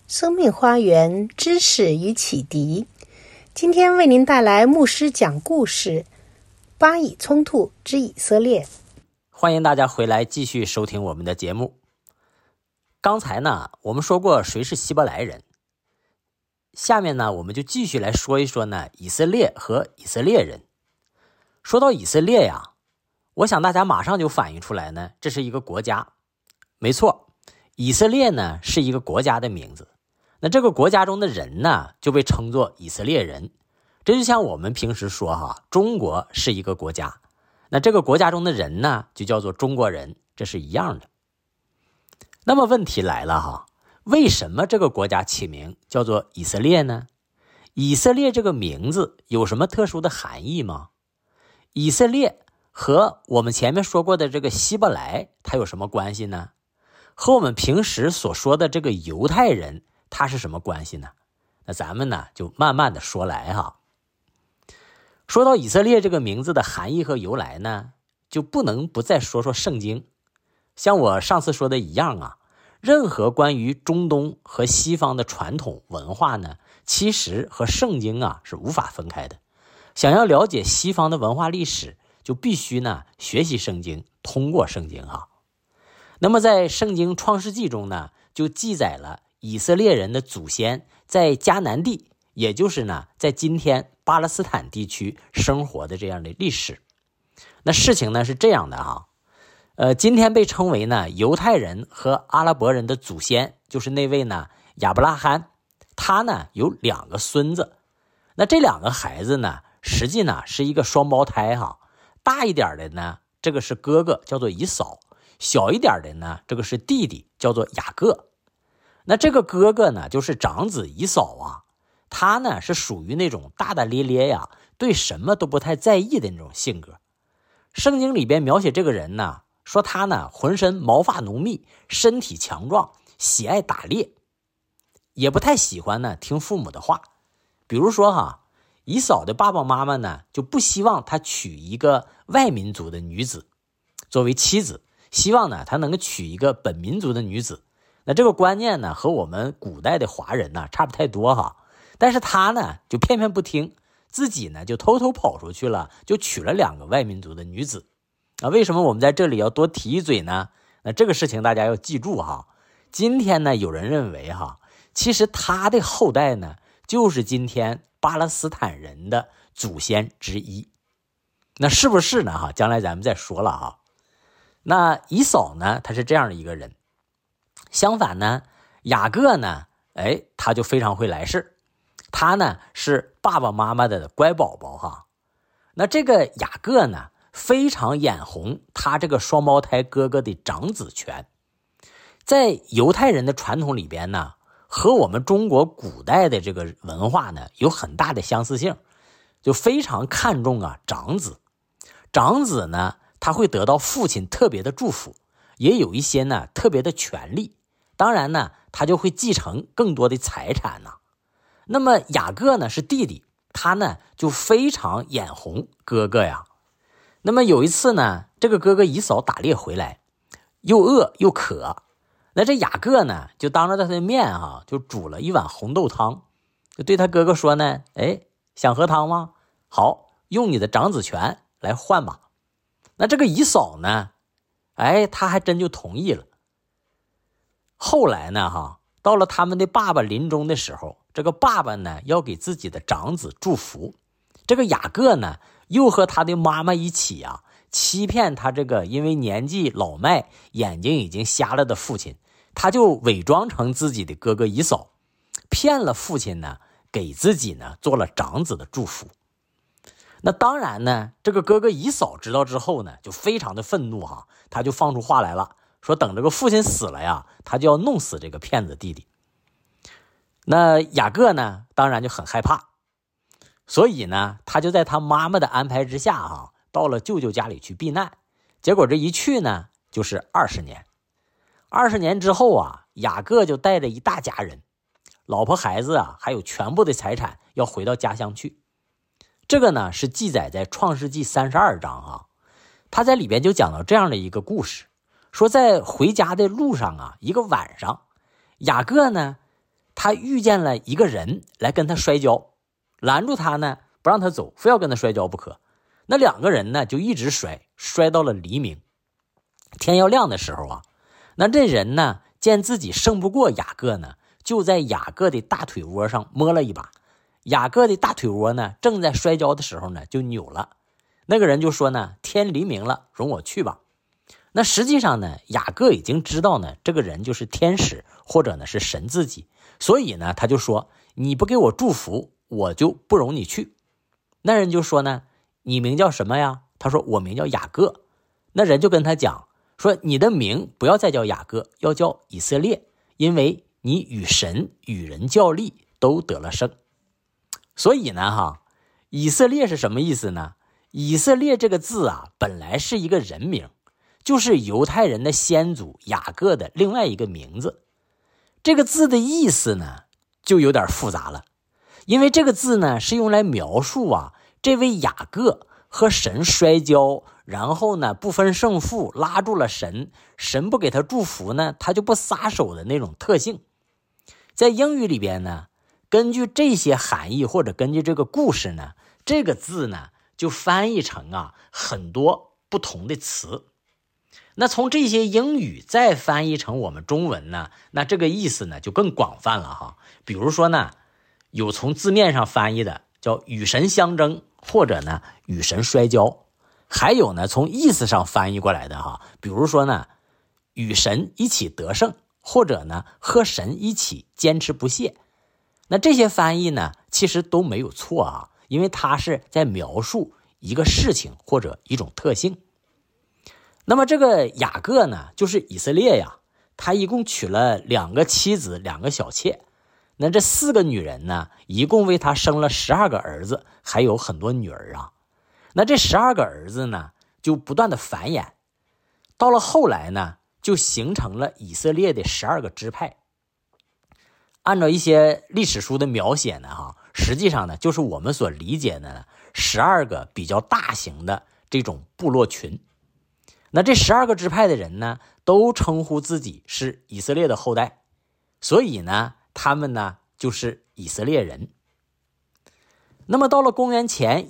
生命花园知识与启迪，今天为您带来牧师讲故事：巴以冲突之以色列。 欢迎大家回来继续收听我们的节目。刚才呢，我们说过谁是希伯来人，下面呢，我们就继续来说一说呢，以色列和以色列人。说到以色列呀，我想大家马上就反映出来呢，这是一个国家。没错，以色列呢是一个国家的名字。那这个国家中的人呢，就被称作以色列人。这就像我们平时说中国是一个国家，那这个国家中的人呢，就叫做中国人，这是一样的。那么问题来了为什么这个国家起名叫做以色列呢？以色列这个名字有什么特殊的含义吗？以色列和我们前面说过的这个希伯来，它有什么关系呢？和我们平时所说的这个犹太人，它是什么关系呢？那咱们呢就慢慢的说来说到以色列这个名字的含义和由来呢，就不能不再说说圣经。像我上次说的一样任何关于中东和西方的传统文化呢，其实和圣经是无法分开的。想要了解西方的文化历史，就必须呢学习圣经，通过圣经那么在圣经创世纪中呢，就记载了以色列人的祖先在迦南地，也就是呢在今天巴勒斯坦地区生活的这样的历史。那事情呢是这样的今天被称为呢犹太人和阿拉伯人的祖先，就是那位呢亚伯拉罕，他呢有两个孙子。那这两个孩子呢，实际呢是一个双胞胎大一点的呢，这个是哥哥，叫做以扫；小一点的呢，这个是弟弟，叫做雅各。那这个哥哥呢，就是长子以扫他呢是属于那种大大咧咧对什么都不太在意的那种性格。圣经里边描写这个人呢，说他呢浑身毛发浓密，身体强壮，喜爱打猎，也不太喜欢呢听父母的话。比如说以扫的爸爸妈妈呢，就不希望他娶一个外民族的女子作为妻子，希望呢他能够娶一个本民族的女子。那这个观念呢，和我们古代的华人呢差不太多但是他呢就偏偏不听，自己呢就偷偷跑出去了，就娶了两个外民族的女子为什么我们在这里要多提一嘴呢？那这个事情大家要记住今天呢有人认为其实他的后代呢就是今天巴勒斯坦人的祖先之一。那是不是呢将来咱们再说了那以扫呢，他是这样的一个人。相反呢，雅各呢他就非常会来事，他呢是爸爸妈妈的乖宝宝那这个雅各呢，非常眼红他这个双胞胎哥哥的长子权。在犹太人的传统里边呢，和我们中国古代的这个文化呢有很大的相似性，就非常看重长子。长子呢，他会得到父亲特别的祝福，也有一些呢特别的权利，当然呢他就会继承更多的财产那么雅各呢是弟弟，他呢就非常眼红哥哥那么有一次呢，这个哥哥以扫打猎回来，又饿又渴，那这雅各呢就当着他的面就煮了一碗红豆汤，就对他哥哥说呢，想喝汤吗？好，用你的长子权来换吧。那这个以扫呢他还真就同意了。后来呢到了他们的爸爸临终的时候，这个爸爸呢要给自己的长子祝福，这个雅各呢又和他的妈妈一起欺骗他这个因为年纪老迈眼睛已经瞎了的父亲，他就伪装成自己的哥哥以扫，骗了父亲呢，给自己呢做了长子的祝福。那当然呢，这个哥哥以扫知道之后呢，就非常的愤怒他就放出话来了，说等这个父亲死了他就要弄死这个骗子弟弟。那雅各呢，当然就很害怕，所以呢，他就在他妈妈的安排之下到了舅舅家里去避难。结果这一去呢，就是20年。20年之后雅各就带着一大家人，老婆孩子还有全部的财产要回到家乡去。这个呢是记载在创世纪32章他在里边就讲到这样的一个故事，说在回家的路上一个晚上，雅各呢他遇见了一个人来跟他摔跤，拦住他呢，不让他走，非要跟他摔跤不可。那两个人呢就一直摔到了黎明。天要亮的时候啊，那这人呢见自己胜不过雅各呢，就在雅各的大腿窝上摸了一把。雅各的大腿窝呢正在摔跤的时候呢就扭了。那个人就说呢，天黎明了，容我去吧。那实际上呢，雅各已经知道呢，这个人就是天使，或者呢是神自己，所以呢他就说，你不给我祝福，我就不容你去。那人就说呢，你名叫什么呀？他说，我名叫雅各。那人就跟他讲说，你的名不要再叫雅各，要叫以色列，因为你与神与人较力都得了胜。所以呢以色列是什么意思呢？以色列这个字啊，本来是一个人名，就是犹太人的先祖雅各的另外一个名字。这个字的意思呢就有点复杂了，因为这个字呢是用来描述这位雅各和神摔跤，然后呢不分胜负，拉住了神，神不给他祝福呢，他就不撒手的那种特性。在英语里边呢，根据这些含义或者根据这个故事呢，这个字呢就翻译成很多不同的词。那从这些英语再翻译成我们中文呢，那这个意思呢就更广泛了比如说呢，有从字面上翻译的叫与神相争，或者呢与神摔跤，还有呢从意思上翻译过来的比如说呢与神一起得胜，或者呢和神一起坚持不懈。那这些翻译呢其实都没有错因为它是在描述一个事情或者一种特性。那么这个雅各呢就是以色列呀，他一共娶了2个妻子2个小妾。那这4个女人呢一共为他生了12个儿子，还有很多女儿那这12个儿子呢就不断的繁衍，到了后来呢就形成了以色列的12个支派。按照一些历史书的描写呢实际上呢就是我们所理解的12个比较大型的这种部落群。那这12个支派的人呢都称呼自己是以色列的后代，所以呢他们呢就是以色列人。那么到了公元前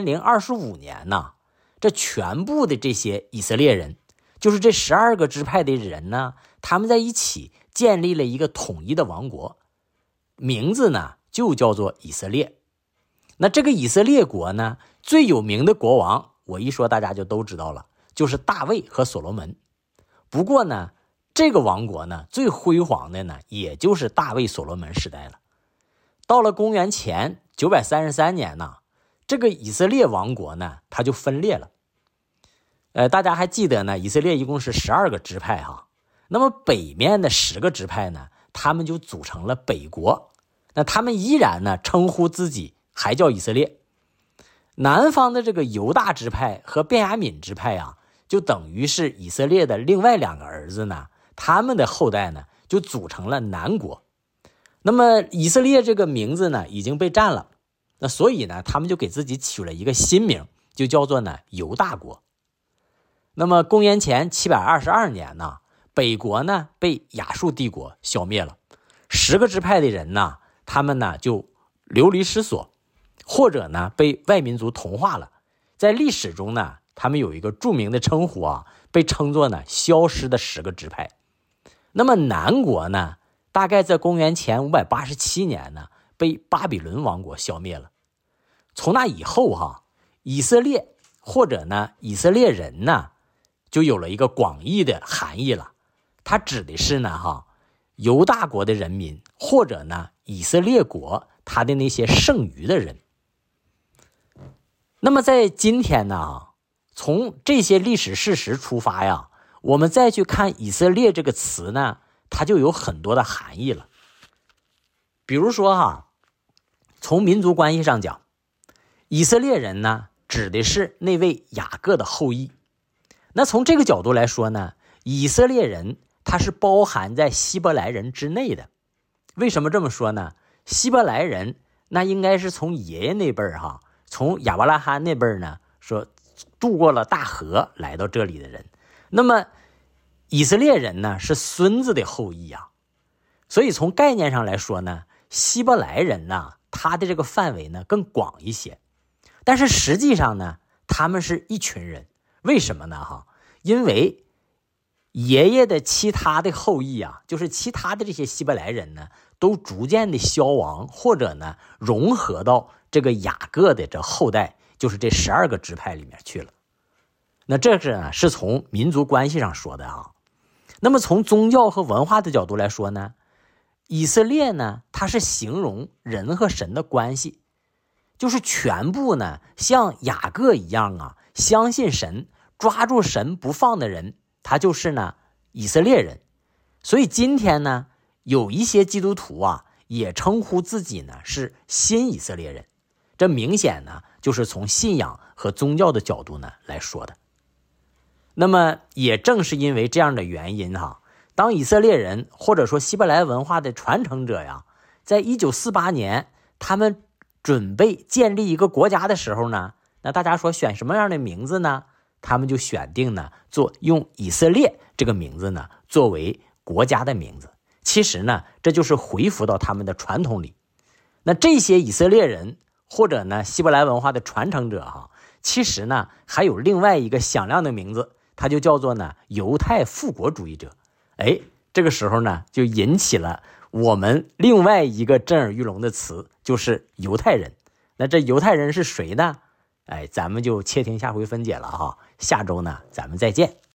1025年呢，这全部的这些以色列人，就是这12个支派的人呢，他们在一起建立了一个统一的王国，名字呢就叫做以色列。那这个以色列国呢，最有名的国王，我一说大家就都知道了，就是大卫和所罗门。不过呢，这个王国呢最辉煌的呢，也就是大卫所罗门时代了。到了公元前933年呢，这个以色列王国呢，它就分裂了。大家还记得呢，以色列一共是12个支派那么北面的10个支派呢，他们就组成了北国。那他们依然呢称呼自己还叫以色列。南方的这个犹大支派和便雅悯支派就等于是以色列的另外2个儿子呢，他们的后代呢就组成了南国。那么以色列这个名字呢已经被占了，那所以呢他们就给自己取了一个新名，就叫做呢犹大国。那么公元前722年呢，北国呢被亚述帝国消灭了，10个支派的人呢，他们呢就流离失所，或者呢被外民族同化了。在历史中呢，他们有一个著名的称呼被称作呢消失的10个支派。那么南国呢，大概在公元前587年呢，被巴比伦王国消灭了。从那以后以色列或者呢以色列人呢，就有了一个广义的含义了。它指的是呢犹大国的人民，或者呢以色列国他的那些剩余的人。那么在今天呢，从这些历史事实出发我们再去看以色列这个词呢，它就有很多的含义了。比如说从民族关系上讲，以色列人呢指的是那位雅各的后裔。那从这个角度来说呢，以色列人他是包含在希伯来人之内的。为什么这么说呢？希伯来人那应该是从爷爷那辈从亚伯拉罕那辈呢，说渡过了大河来到这里的人。那么以色列人呢是孙子的后裔所以从概念上来说呢，希伯来人呢，他的这个范围呢更广一些。但是实际上呢，他们是一群人。为什么呢？因为爷爷的其他的后裔啊，就是其他的这些希伯来人呢，都逐渐的消亡，或者呢融合到这个雅各的这后代，就是这12个支派里面去了。那这是从民族关系上说的啊。那么从宗教和文化的角度来说呢，以色列呢，它是形容人和神的关系，就是全部呢像雅各一样啊，相信神，抓住神不放的人，他就是呢以色列人。所以今天呢，有一些基督徒啊，也称呼自己呢是新以色列人。这明显呢就是从信仰和宗教的角度呢来说的。那么也正是因为这样的原因当以色列人或者说希伯来文化的传承者呀，在1948年他们准备建立一个国家的时候呢，那大家说选什么样的名字呢？他们就选定呢用以色列这个名字呢作为国家的名字。其实呢，这就是回复到他们的传统里。那这些以色列人或者呢希伯来文化的传承者其实呢还有另外一个响亮的名字，它就叫做呢犹太复国主义者。这个时候呢就引起了我们另外一个震耳欲聋的词，就是犹太人。那这犹太人是谁呢？咱们就且听下回分解了下周呢咱们再见。